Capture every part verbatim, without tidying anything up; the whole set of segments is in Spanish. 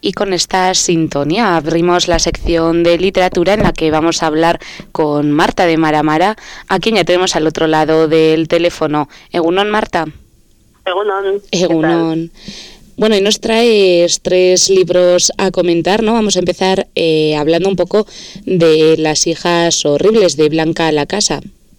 Y con esta sintonía abrimos la sección de literatura en la que vamos a hablar con Marta de Mara Mara, a quien ya tenemos al otro lado del teléfono. Egunon, Marta. Egunon. Egunon. Bueno, y nos traes tres libros a comentar, ¿no? Vamos a empezar eh, hablando un poco de Las hijas horribles, de Blanca Lacasa.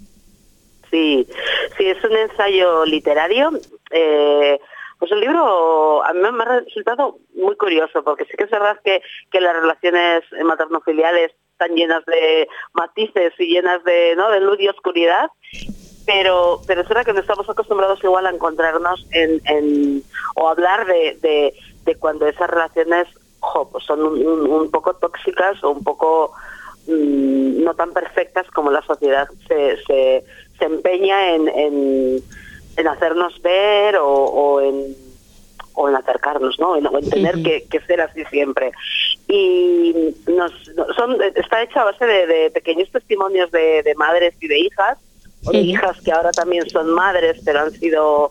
Sí, sí, es un ensayo literario. Eh, pues el libro a mí me ha resultado muy curioso, porque sí que es verdad que, que las relaciones materno-filiales están llenas de matices y llenas de, ¿no?, de luz y oscuridad, pero pero es verdad que no estamos acostumbrados igual a encontrarnos en, en o hablar de, de, de cuando esas relaciones jo, pues son un, un, un poco tóxicas o un poco mmm, no tan perfectas como la sociedad se, se, se empeña en, en, en hacernos ver o, o en o en acercarnos, ¿no? En, o en tener uh-huh. que, que ser así siempre. Y nos son está hecha a base de, de pequeños testimonios de, de madres y de hijas, o de hijas que ahora también son madres, pero han sido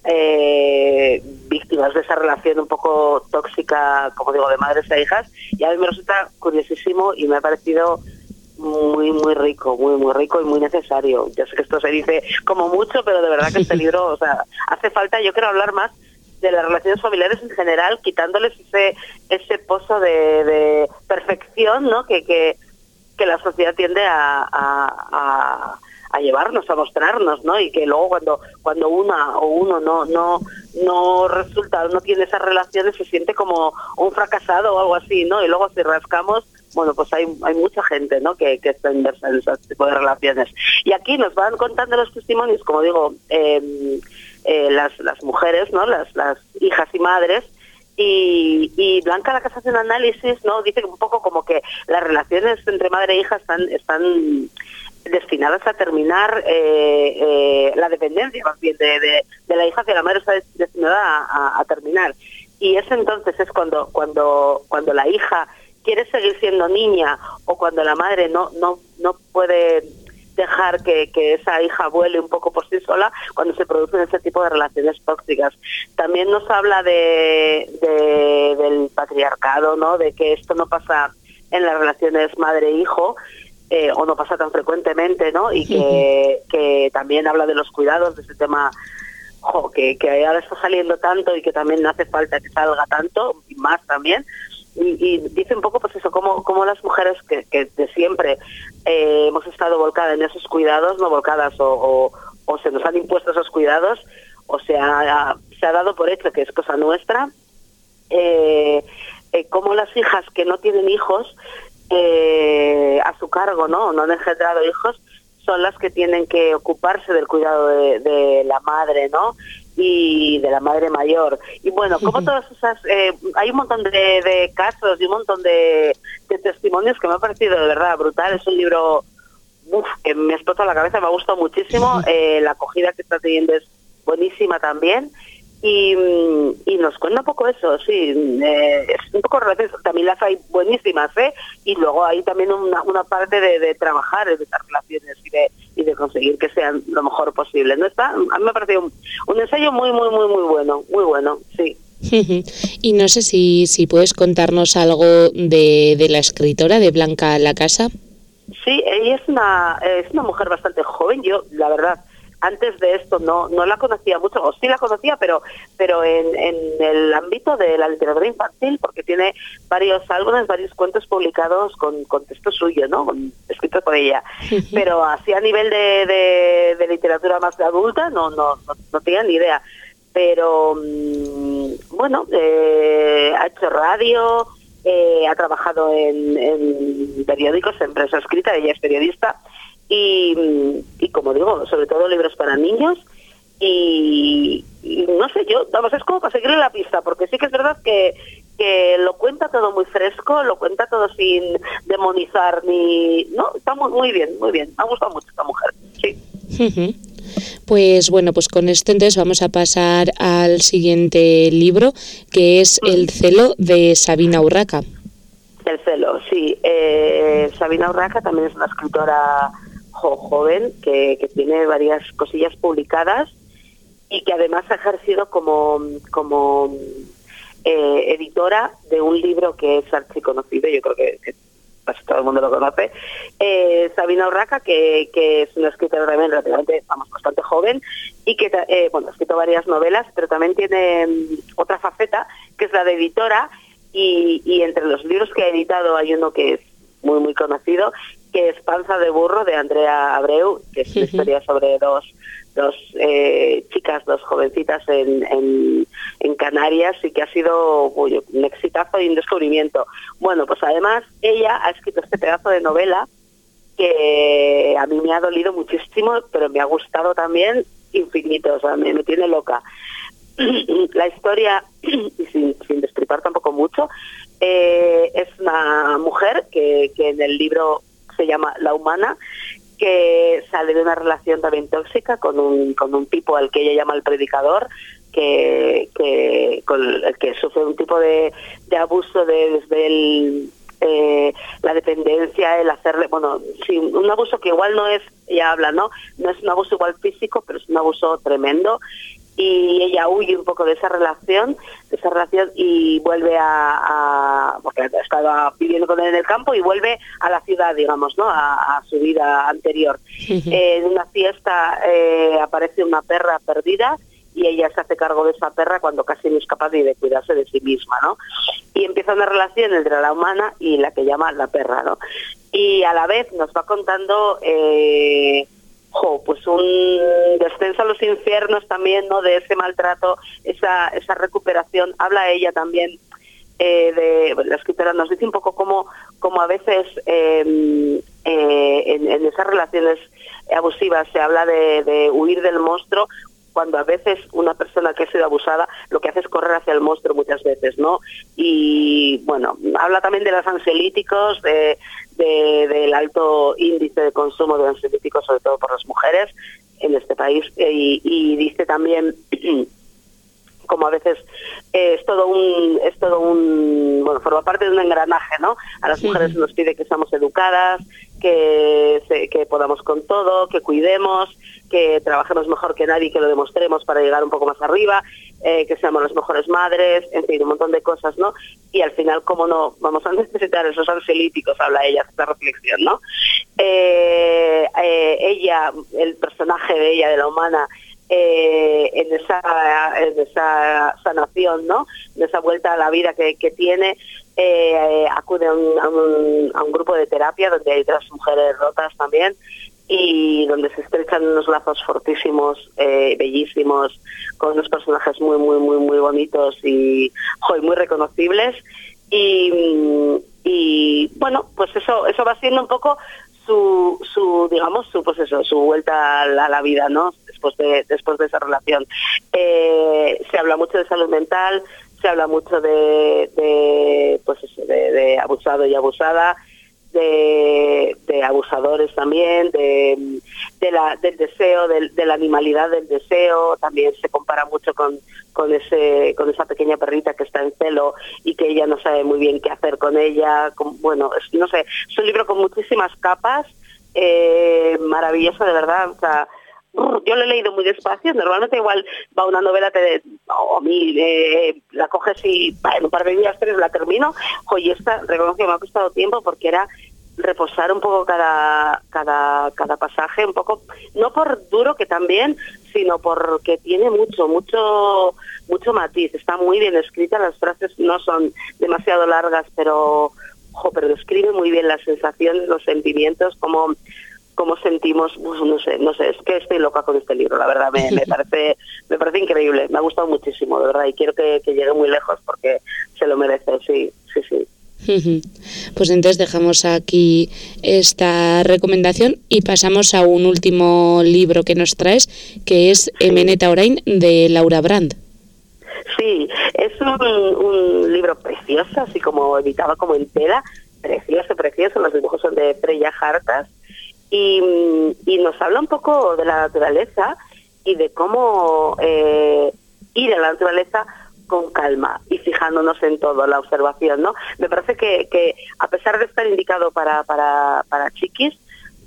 eh, víctimas de esa relación un poco tóxica, como digo, de madres a hijas, y a mí me resulta curiosísimo y me ha parecido muy, muy rico, muy, muy rico y muy necesario. Yo sé que esto se dice como mucho, pero de verdad que este libro, o sea, hace falta, yo quiero hablar más de las relaciones familiares en general, quitándoles ese ese pozo de, de perfección, ¿no?, que, que, que la sociedad tiende a... a, a a llevarnos, a mostrarnos, ¿no? Y que luego cuando cuando una o uno no no no resulta, no tiene esas relaciones, se siente como un fracasado o algo así, ¿no? Y luego si rascamos, bueno, pues hay hay mucha gente, ¿no?, que, que está inmersa en ese tipo de relaciones. Y aquí nos van contando los testimonios, como digo, eh, eh, las las mujeres, ¿no?, las las hijas y madres. Y, y Blanca Lacasa hace un análisis, ¿no? Dice un poco como que las relaciones entre madre e hija están están destinadas a terminar, eh, eh, la dependencia más bien de, de, de la hija hacia la madre está destinada a, a, a terminar. Y es entonces es cuando cuando cuando la hija quiere seguir siendo niña, o cuando la madre no no no puede dejar que, que esa hija vuele un poco por sí sola, cuando se producen ese tipo de relaciones tóxicas. También nos habla de, de del patriarcado, ¿no?, de que esto no pasa en las relaciones madre-hijo, Eh, o no pasa tan frecuentemente, ¿no? Y que, que también habla de los cuidados, de ese tema jo, que, que ahora está saliendo tanto y que también hace falta que salga tanto, y más también. Y, y dice un poco, pues eso, cómo, cómo las mujeres que, que de siempre eh, hemos estado volcadas en esos cuidados, no volcadas, o, o, o se nos han impuesto esos cuidados, o se ha, se ha dado por hecho que es cosa nuestra, eh, eh, cómo las hijas que no tienen hijos, Eh, a su cargo, ¿no?, no han engendrado hijos, son las que tienen que ocuparse del cuidado de, de la madre, ¿no?, y de la madre mayor. Y bueno, como todas esas, eh, hay un montón de, de casos y un montón de, de testimonios que me ha parecido de verdad brutal. Es un libro uf, que me explota la cabeza, me ha gustado muchísimo, eh, la acogida que está teniendo es buenísima también. Y, y nos cuenta un poco eso, sí, eh, es un poco relaciones, también las hay buenísimas, ¿eh? Y luego hay también una, una parte de, de trabajar en esas relaciones y de y de conseguir que sean lo mejor posible. ¿No está? A mí me ha parecido un, un ensayo muy, muy, muy, muy bueno, muy bueno, sí. Y no sé si, si puedes contarnos algo de, de la escritora, de Blanca Lacasa. Sí, ella es una, es una mujer bastante joven, yo, la verdad, antes de esto no no la conocía mucho, o sí la conocía, pero pero en, en el ámbito de la literatura infantil, porque tiene varios álbumes, varios cuentos publicados con, con texto suyo, ¿no?, con, escritos por ella. Uh-huh. Pero así a nivel de, de, de literatura más adulta no no no, no tenía ni idea. Pero mmm, bueno, eh, ha hecho radio, eh, ha trabajado en, en periódicos, en prensa escrita, ella es periodista. Y, y como digo, sobre todo libros para niños, y, y no sé, yo, vamos, es como para seguirle la pista, porque sí que es verdad que, que lo cuenta todo muy fresco, lo cuenta todo sin demonizar ni... No, está muy, muy bien, muy bien, me ha gustado mucho esta mujer, sí. Uh-huh. Pues bueno, pues con esto entonces vamos a pasar al siguiente libro, que es uh-huh. El celo, de Sabina Urraca. El celo, sí. Eh, Sabina Urraca también es una escritora joven que, que tiene varias cosillas publicadas y que además ha ejercido como como eh, editora de un libro que es archiconocido, yo creo que, que casi todo el mundo lo conoce, eh, Sabina Urraca, que, que es una escritora también relativamente, vamos, bastante joven, y que, eh, bueno, ha escrito varias novelas, pero también tiene um, otra faceta, que es la de editora, y, y entre los libros que ha editado hay uno que es muy, muy conocido, que es Panza de burro, de Andrea Abreu, que es una historia sobre dos, dos eh, chicas, dos jovencitas en, en, en Canarias, y que ha sido uy, un exitazo y un descubrimiento. Bueno, pues además ella ha escrito este pedazo de novela que a mí me ha dolido muchísimo, pero me ha gustado también infinito, o sea, me, me tiene loca. La historia, y sin, sin destripar tampoco mucho, eh, es una mujer que, que en el libro se llama La Humana, que sale de una relación también tóxica con un con un tipo al que ella llama el predicador, que que con el que sufre un tipo de, de abuso de, desde el, eh, la dependencia, el hacerle, bueno, sí, un abuso que igual no es, ella habla, ¿no? No es un abuso igual físico, pero es un abuso tremendo. Y ella huye un poco de esa relación, de esa relación y vuelve a, a porque estaba viviendo con él en el campo y vuelve a la ciudad, digamos, ¿no? A, a su vida anterior. Uh-huh. eh, en una fiesta eh, aparece una perra perdida y ella se hace cargo de esa perra cuando casi no es capaz ni de cuidarse de sí misma, ¿no? Y empieza una relación entre la humana y la que llama la perra, ¿no? Y a la vez nos va contando Eh, Jo, pues un descenso a los infiernos también, ¿no? De ese maltrato, esa esa recuperación. Habla ella también eh, de, bueno, la escritora nos dice un poco cómo, cómo a veces eh, eh, en, en esas relaciones abusivas se habla de, de huir del monstruo, cuando a veces una persona que ha sido abusada lo que hace es correr hacia el monstruo muchas veces, ¿no? Y bueno, habla también de los ansiolíticos, de, de, del alto índice de consumo de ansiolíticos, sobre todo por las mujeres en este país, y, y dice también como a veces eh, es todo un es todo un bueno, forma parte de un engranaje, ¿no? A las sí. mujeres se nos pide que seamos educadas, que se, que podamos con todo, que cuidemos, que trabajemos mejor que nadie, que lo demostremos para llegar un poco más arriba, eh, que seamos las mejores madres, en fin, un montón de cosas, ¿no? Y al final, ¿cómo no vamos a necesitar esos ansiolíticos? Habla ella, esta reflexión, ¿no? Eh, eh, ella, el personaje de ella, de la humana, eh, en esa en esa sanación, ¿no? En esa vuelta a la vida que, que tiene, eh, acude a un, a, un, a un grupo de terapia donde hay otras mujeres rotas también, y donde se estrechan unos lazos fortísimos, eh, bellísimos, con unos personajes muy, muy, muy, muy bonitos y, joder, muy reconocibles. Y, y bueno, pues eso, eso va siendo un poco su, su, digamos, su, pues eso, su vuelta a la, a la vida, ¿no? Después de, después de esa relación. Eh, se habla mucho de salud mental, se habla mucho de, de pues eso, de, de abusado y abusada, de, de abusadores también, de, de la, del deseo, de, de la animalidad del deseo. También se compara mucho con, con ese, con esa pequeña perrita que está en celo y que ella no sabe muy bien qué hacer con ella. Con, bueno, es, no sé, es un libro con muchísimas capas, eh, maravilloso de verdad. O sea, yo lo he leído muy despacio. Normalmente igual va una novela, te, o a mí eh, la coges y bah, en un par de días tres la termino. Oye, esta reconozco que me ha costado tiempo porque era reposar un poco cada cada cada pasaje, un poco, no por duro que también, sino porque tiene mucho, mucho, mucho matiz. Está muy bien escrita, las frases no son demasiado largas, pero, ojo, pero describe muy bien las sensaciones, los sentimientos, como cómo sentimos, pues no sé, no sé, es que estoy loca con este libro, la verdad, me, me parece me parece increíble, me ha gustado muchísimo, de verdad, y quiero que, que llegue muy lejos porque se lo merece, sí, sí, sí. Pues entonces dejamos aquí esta recomendación y pasamos a un último libro que nos traes, que es Emeneta Orain, de Laura Brand. Sí, es un, un libro precioso, así como editado como en tela, precioso, precioso, los dibujos son de Freya Hartas, y, y nos habla un poco de la naturaleza y de cómo eh, ir a la naturaleza con calma y fijándonos en todo, la observación, ¿no? Me parece que, que a pesar de estar indicado para, para, para chiquis,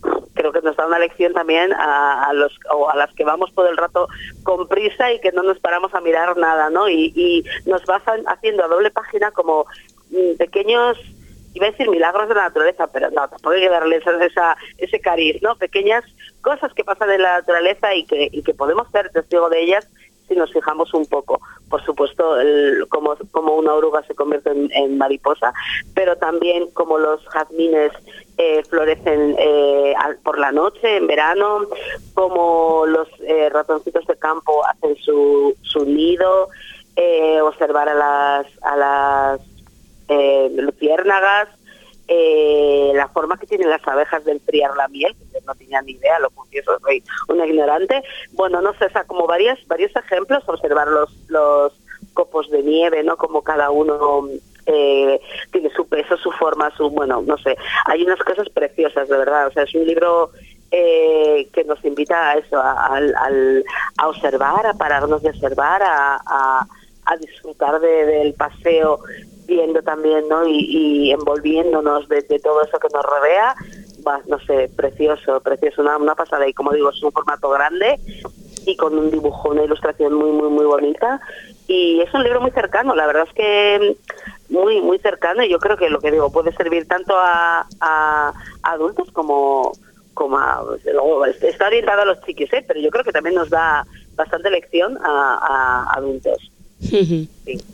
creo que nos da una lección también a, a los o a las que vamos todo el rato con prisa y que no nos paramos a mirar nada, ¿no? Y, y nos va haciendo a doble página como mm, pequeños, iba a decir milagros de la naturaleza, pero no, tampoco hay que darle esa, esa, ese cariz, ¿no? Pequeñas cosas que pasan en la naturaleza y que, y que podemos ser testigo de ellas si nos fijamos un poco. Por supuesto, el, como, como una oruga se convierte en, en mariposa, pero también como los jazmines eh, florecen eh, al, por la noche, en verano, como los eh, ratoncitos de campo hacen su, su nido, eh, observar a las, a las eh, luciérnagas, Eh, la forma que tienen las abejas de enfriar la miel, que no tenía ni idea, lo confieso, soy una ignorante. Bueno, no sé, o sea, como varias, varios ejemplos, observar los, los copos de nieve, ¿no? Como cada uno eh, tiene su peso, su forma, su, bueno, no sé, hay unas cosas preciosas, de verdad, o sea, es un libro eh, que nos invita a eso, a, a, a observar, a pararnos de observar, a, a, a disfrutar de, del paseo, viendo también, ¿no? Y, y envolviéndonos de, de todo eso que nos rodea. Va, no sé, precioso, precioso, una, una pasada. Y como digo, es un formato grande y con un dibujo, una ilustración muy, muy, muy bonita. Y es un libro muy cercano, la verdad es que muy, muy cercano. Y yo creo que lo que digo puede servir tanto a, a, a adultos como, como a... Luego, está orientado a los chiquis, ¿eh? Pero yo creo que también nos da bastante lección a, a adultos. Sí.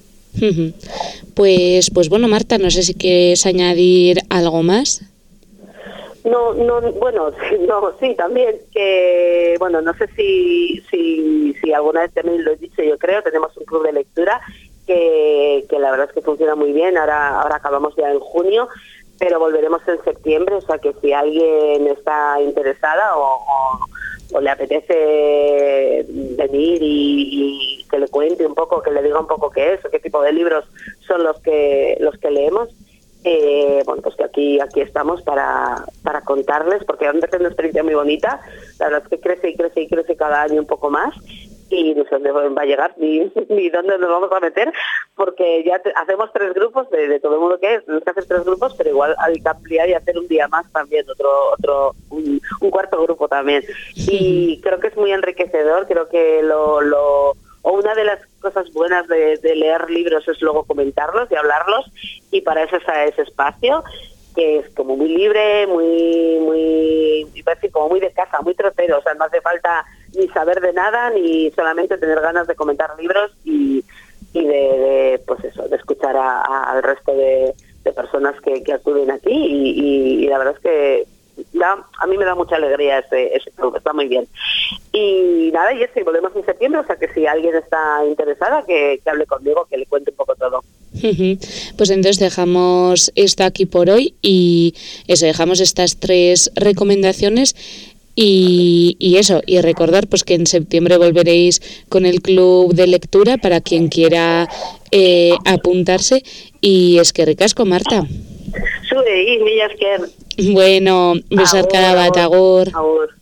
Pues, pues bueno, Marta, no sé si quieres añadir algo más. No, no, bueno, no, sí, también que, bueno, no sé si, si, si alguna vez también lo he dicho, yo creo, tenemos un club de lectura que, que la verdad es que funciona muy bien. Ahora, ahora acabamos ya en junio, pero volveremos en septiembre, o sea que si alguien está interesada o, o o le apetece venir y, y que le cuente un poco, que le diga un poco qué es, o qué tipo de libros son los que los que leemos, eh, bueno, pues que aquí aquí estamos para, para contarles, porque han de tener una experiencia muy bonita. La verdad es que crece y crece y crece cada año un poco más, y no sé dónde va a llegar ni, ni dónde nos vamos a meter, porque ya te, hacemos tres grupos de, de todo el mundo que es, tenemos que hacer tres grupos, pero igual hay que ampliar y hacer un día más también, otro otro un, un cuarto grupo también. Y creo que es muy enriquecedor, creo que lo... lo o una de las cosas buenas de, de leer libros es luego comentarlos y hablarlos, y para eso está ese espacio, que es como muy libre, muy, muy, como muy de casa, muy trocero, o sea, no hace falta ni saber de nada, ni solamente tener ganas de comentar libros y, y de, de, pues eso, de escuchar a, a, al resto de, de personas que, que acuden aquí, y, y, y la verdad es que da, a mí me da mucha alegría ese, ese club, está muy bien. Y nada, y eso, y volvemos en septiembre, o sea que si alguien está interesada, que, que hable conmigo, que le cuente un poco todo. Pues entonces dejamos esto aquí por hoy, y eso, dejamos estas tres recomendaciones. Y, y eso, y recordar pues que en septiembre volveréis con el club de lectura para quien quiera eh, apuntarse. Y es que ricasco, Marta. Sube y millas que... Bueno, besar cada bat, agur. Agur.